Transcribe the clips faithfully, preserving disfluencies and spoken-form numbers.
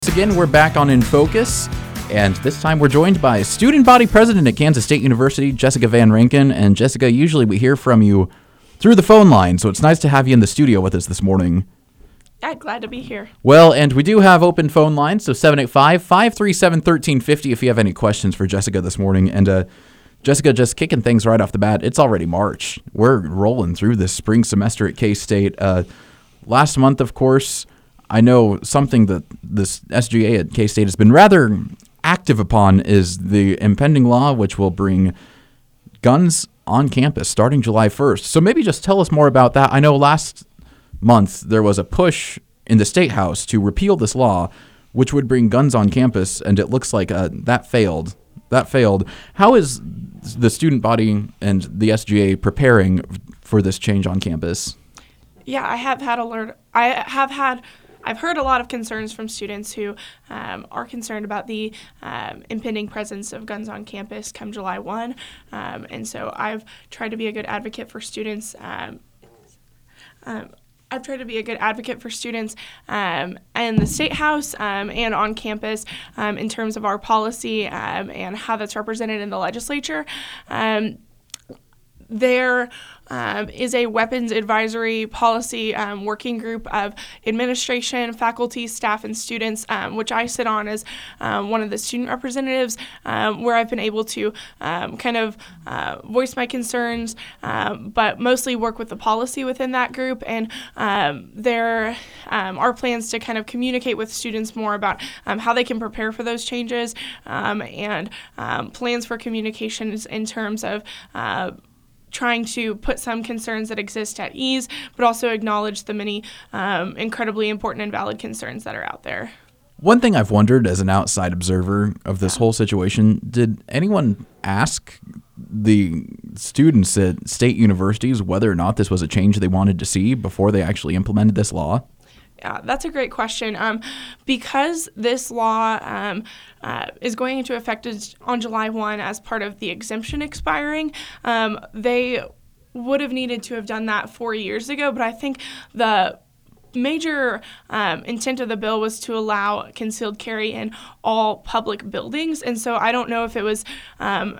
Once again, we're back on In Focus, and this time we're joined by student body president at Kansas State University, Jessica Van Rankin. And Jessica, usually we hear from you through the phone line, so it's nice to have you in the studio with us this morning. Yeah, glad to be here. Well, and we do have open phone lines, so seven eight five, five three seven, one three five zero if you have any questions for Jessica this morning. And uh, Jessica, just kicking things right off the bat, it's already March. We're rolling through this spring semester at K-State. Uh, last month, of course, I know something that this S G A at K-State has been rather active upon is the impending law, which will bring guns on campus starting July first. So maybe just tell us more about that. I know last month there was a push in the State House to repeal this law, which would bring guns on campus, and it looks like uh, that failed. That failed. How is the student body and the S G A preparing for this change on campus? Yeah, I have had alert. I have had. I've heard a lot of concerns from students who um, are concerned about the um, impending presence of guns on campus come July first. Um, and so I've tried to be a good advocate for students. Um, um, I've tried to be a good advocate for students um, in the State House um, and on campus um, in terms of our policy um, and how that's represented in the legislature. Um, There um, is a weapons advisory policy um, working group of administration, faculty, staff, and students, um, which I sit on as um, one of the student representatives, um, where I've been able to um, kind of uh, voice my concerns, um, but mostly work with the policy within that group. And um, there um, are plans to kind of communicate with students more about um, how they can prepare for those changes um, and um, plans for communications in terms of uh, trying to put some concerns that exist at ease, but also acknowledge the many um, incredibly important and valid concerns that are out there. One thing I've wondered as an outside observer of this whole situation, did anyone ask the students at state universities whether or not this was a change they wanted to see before they actually implemented this law? Yeah, that's a great question. Um, because this law um, uh, is going into effect on July first as part of the exemption expiring, um, they would have needed to have done that four years ago. But I think the major um, intent of the bill was to allow concealed carry in all public buildings. And so I don't know if it was um,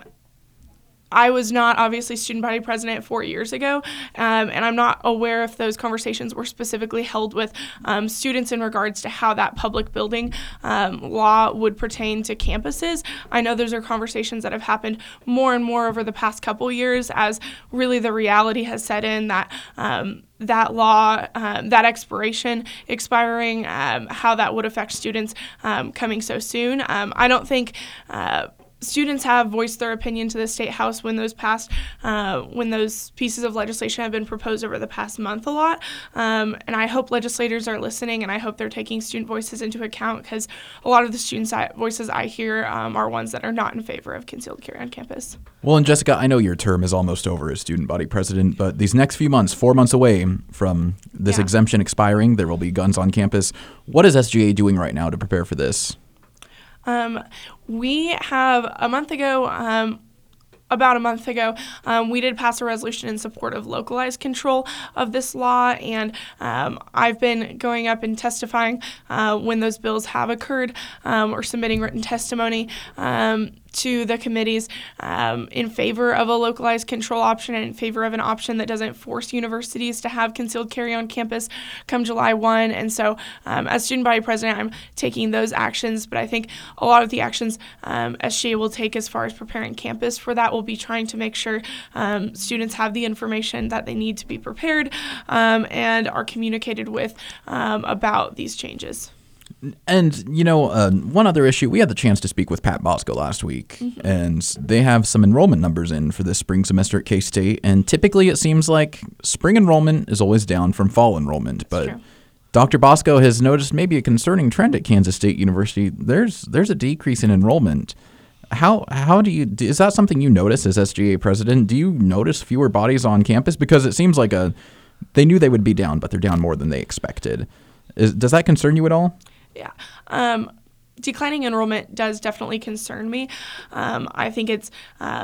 I was not obviously student body president four years ago, um, and I'm not aware if those conversations were specifically held with um, students in regards to how that public building um, law would pertain to campuses. I know those are conversations that have happened more and more over the past couple years as really the reality has set in that um, that law, um, that expiration expiring, um, how that would affect students um, coming so soon. Um, I don't think uh, Students have voiced their opinion to the State House when those past, uh, when those pieces of legislation have been proposed over the past month a lot. Um, and I hope legislators are listening, and I hope they're taking student voices into account, because a lot of the student voices I hear um, are ones that are not in favor of concealed carry on campus. Well, and Jessica, I know your term is almost over as student body president, but these next few months, four months away from this Yeah. exemption expiring, there will be guns on campus. What is S G A doing right now to prepare for this? Um, we have a month ago, um, about a month ago, um, we did pass a resolution in support of localized control of this law, and um, I've been going up and testifying uh, when those bills have occurred um, or submitting written testimony um, to the committees um, in favor of a localized control option and in favor of an option that doesn't force universities to have concealed carry on campus come July first. And so um, as student body president, I'm taking those actions, but I think a lot of the actions um, S G A will take as far as preparing campus for that will be trying to make sure um, students have the information that they need to be prepared um, and are communicated with um, about these changes. And, you know, uh, one other issue, we had the chance to speak with Pat Bosco last week, Mm-hmm. and they have some enrollment numbers in for this spring semester at K-State, and typically it seems like spring enrollment is always down from fall enrollment, but true. Doctor Bosco has noticed maybe a concerning trend at Kansas State University. There's there's a decrease in enrollment. How how do you is that something you notice as S G A president? Do you notice fewer bodies on campus? Because it seems like a they knew they would be down, but they're down more than they expected. Is, does that concern you at all? Yeah. Um, declining enrollment does definitely concern me. Um, I think it's um,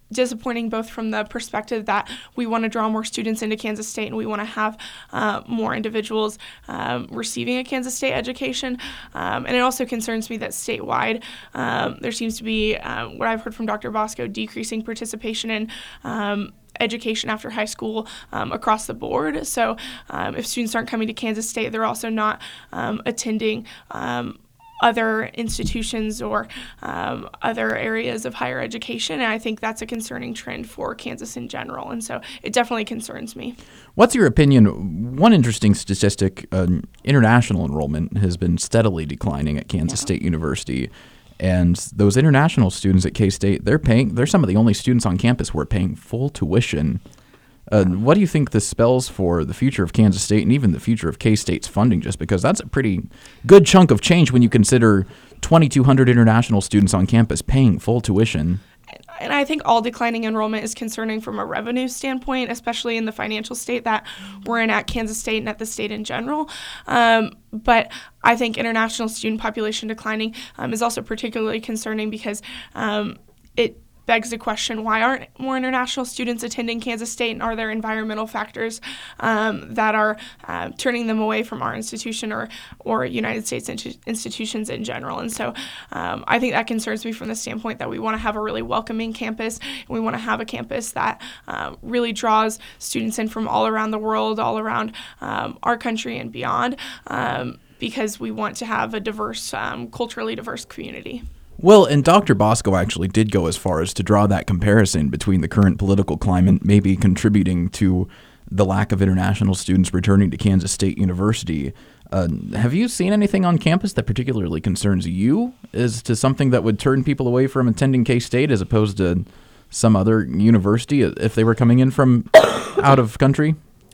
disappointing both from the perspective that we want to draw more students into Kansas State and we want to have uh, more individuals um, receiving a Kansas State education. Um, and it also concerns me that statewide um, there seems to be, uh, what I've heard from Doctor Bosco, decreasing participation in um, education after high school um, across the board. So um, if students aren't coming to Kansas State, they're also not um, attending um, other institutions or um, other areas of higher education. And I think that's a concerning trend for Kansas in general. And so it definitely concerns me. What's your opinion? One interesting statistic, uh, international enrollment has been steadily declining at Kansas yeah. State University. And those international students at K-State, they're paying, they're some of the only students on campus who are paying full tuition. Uh, what do you think this spells for the future of Kansas State and even the future of K-State's funding? Just because that's a pretty good chunk of change when you consider twenty-two hundred international students on campus paying full tuition. And I think all declining enrollment is concerning from a revenue standpoint, especially in the financial state that we're in at Kansas State and at the state in general. Um, but I think international student population declining um, is also particularly concerning because um, it begs the question, why aren't more international students attending Kansas State, and are there environmental factors um, that are uh, turning them away from our institution or or United States in- institutions in general? And so um, I think that concerns me from the standpoint that we want to have a really welcoming campus, and we want to have a campus that uh, really draws students in from all around the world, all around um, our country and beyond, um, because we want to have a diverse, um, culturally diverse community. Well, and Doctor Bosco actually did go as far as to draw that comparison between the current political climate maybe contributing to the lack of international students returning to Kansas State University. Uh, have you seen anything on campus that particularly concerns you as to something that would turn people away from attending K-State as opposed to some other university if they were coming in from out of country?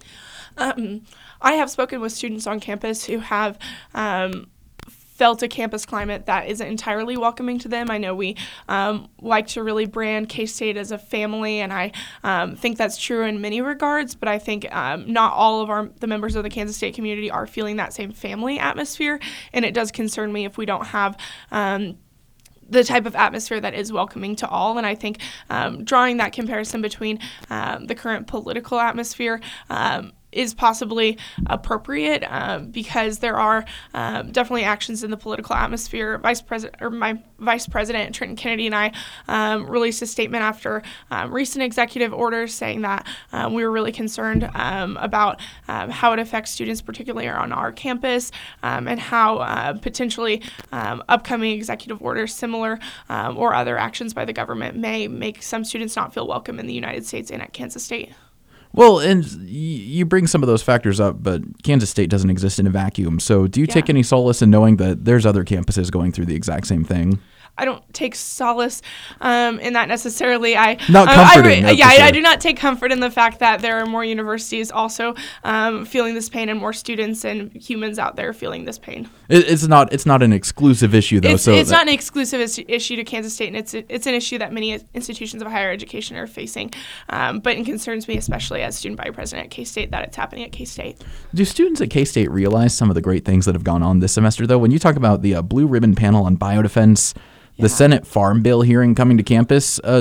Um, I have spoken with students on campus who have um, felt a campus climate that isn't entirely welcoming to them. I know we um, like to really brand K-State as a family, and I um, think that's true in many regards, but I think um, not all of our the members of the Kansas State community are feeling that same family atmosphere, and it does concern me if we don't have um, the type of atmosphere that is welcoming to all. And I think um, drawing that comparison between um, the current political atmosphere um, is possibly appropriate um, because there are um, definitely actions in the political atmosphere. Vice President or my Vice President Trenton Kennedy and I um, released a statement after um, recent executive orders saying that um, we were really concerned um, about um, how it affects students, particularly on our campus, um, and how uh, potentially um, upcoming executive orders, similar um, or other actions by the government, may make some students not feel welcome in the United States and at Kansas State. Well, and you bring some of those factors up, but Kansas State doesn't exist in a vacuum. So do you yeah. take any solace in knowing that there's other campuses going through the exact same thing? I don't take solace um, in that necessarily. I not um, comforting. I, yeah, I, I do not take comfort in the fact that there are more universities also um, feeling this pain, and more students and humans out there feeling this pain. It, it's not. It's not an exclusive issue, though. It's, so it's that, not an exclusive is- issue to Kansas State, and it's it's an issue that many institutions of higher education are facing. Um, but it concerns me, especially as student body president at K-State, that it's happening at K-State. Do students at K-State realize some of the great things that have gone on this semester, though? When you talk about the uh, Blue Ribbon Panel on Biodefense, the yeah. Senate Farm Bill hearing coming to campus, uh,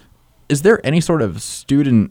is there any sort of student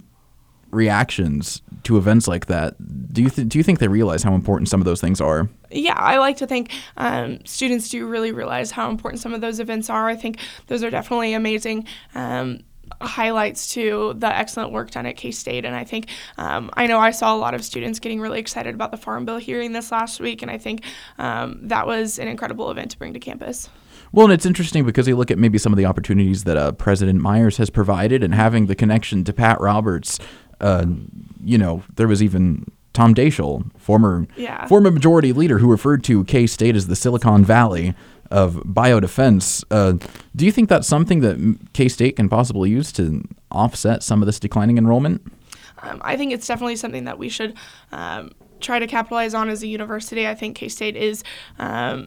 reactions to events like that? Do you th- do you think they realize how important some of those things are? Yeah, I like to think um, students do really realize how important some of those events are. I think those are definitely amazing um, highlights to the excellent work done at K-State. And I think, um, I know I saw a lot of students getting really excited about the Farm Bill hearing this last week, and I think um, that was an incredible event to bring to campus. Well, and it's interesting because you look at maybe some of the opportunities that uh, President Myers has provided, and having the connection to Pat Roberts. Uh, you know, there was even Tom Daschle, former yeah. former majority leader, who referred to K-State as the Silicon Valley of biodefense. Uh, do you think that's something that K-State can possibly use to offset some of this declining enrollment? Um, I think it's definitely something that we should um, try to capitalize on as a university. I think K-State is um,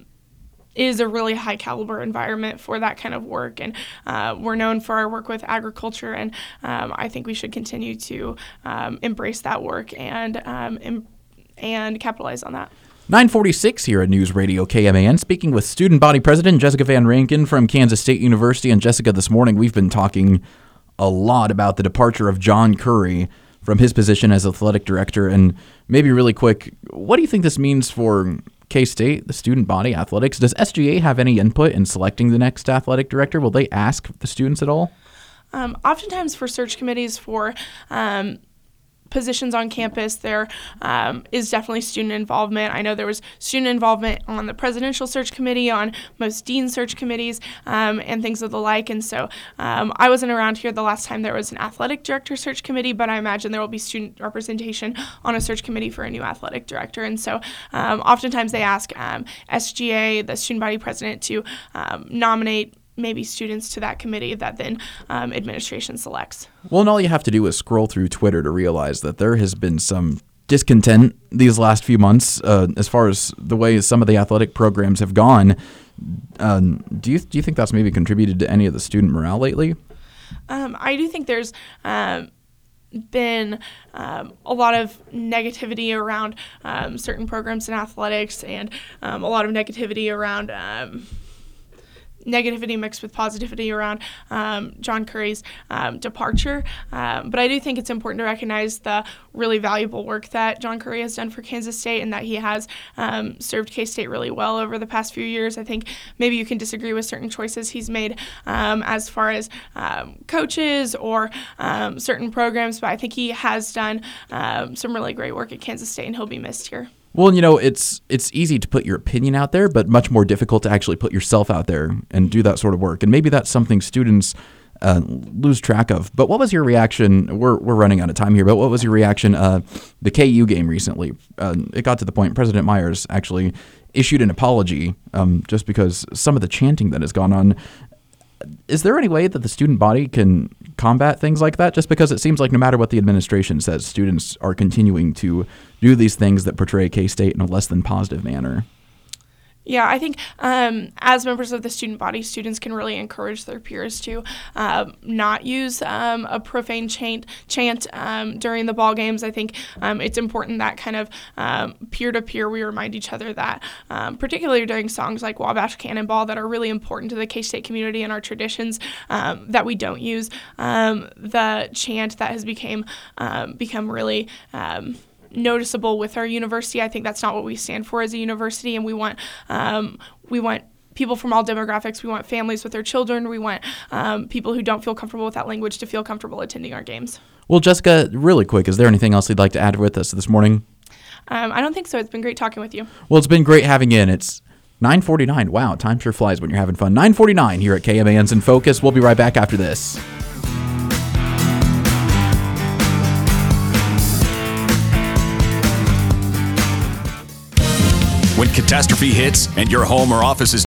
is a really high caliber environment for that kind of work, and uh, we're known for our work with agriculture, and um, I think we should continue to um, embrace that work and um, em- and capitalize on that. nine forty-six here at News Radio K M A N, speaking with Student Body President Jessica Van Rankin from Kansas State University. And Jessica, this morning we've been talking a lot about the departure of John Currie from his position as athletic director. And maybe really quick, what do you think this means for K-State, the student body athletics? Does S G A have any input in selecting the next athletic director? Will they ask the students at all? Um, oftentimes for search committees for um, positions on campus, there um, is definitely student involvement. I know there was student involvement on the presidential search committee, on most dean search committees, um, and things of the like. And so um, I wasn't around here the last time there was an athletic director search committee, but I imagine there will be student representation on a search committee for a new athletic director. And so um, oftentimes they ask um, S G A, the student body president, to um, nominate maybe students to that committee that then um, administration selects. Well, and all you have to do is scroll through Twitter to realize that there has been some discontent these last few months uh, as far as the way some of the athletic programs have gone. Um, do you do you think that's maybe contributed to any of the student morale lately? Um, I do think there's um, been um, a lot of negativity around um, certain programs in athletics, and um, a lot of negativity around um, negativity mixed with positivity around um, John Currie's um, departure. Um, but I do think it's important to recognize the really valuable work that John Currie has done for Kansas State, and that he has um, served K-State really well over the past few years. I think maybe you can disagree with certain choices he's made um, as far as um, coaches or um, certain programs, but I think he has done um, some really great work at Kansas State, and he'll be missed here. Well, you know, it's it's easy to put your opinion out there, but much more difficult to actually put yourself out there and do that sort of work. And maybe that's something students uh, lose track of. But what was your reaction? We're we're running out of time here, but what was your reaction? Uh, the K U game recently, uh, it got to the point President Myers actually issued an apology um, just because some of the chanting that has gone on. Is there any way that the student body can combat things like that? Just because it seems like no matter what the administration says, students are continuing to do these things that portray K-State in a less than positive manner. Yeah, I think um, as members of the student body, students can really encourage their peers to um, not use um, a profane chant, chant um, during the ball games. I think um, it's important that kind of um, peer-to-peer we remind each other that, um, particularly during songs like Wabash Cannonball that are really important to the K-State community and our traditions, um, that we don't use um, the chant that has became um, become really um, noticeable with our university. I think that's not what we stand for as a university, and we want um, we want people from all demographics. We want families with their children. We want um, people who don't feel comfortable with that language to feel comfortable attending our games. Well, Jessica, really quick, is there anything else you'd like to add with us this morning? Um, I don't think so. It's been great talking with you. Well, it's been great having you in. It's nine forty-nine. Wow, time sure flies when you're having fun. nine forty-nine here at K M A N's In Focus. We'll be right back after this. When catastrophe hits and your home or office is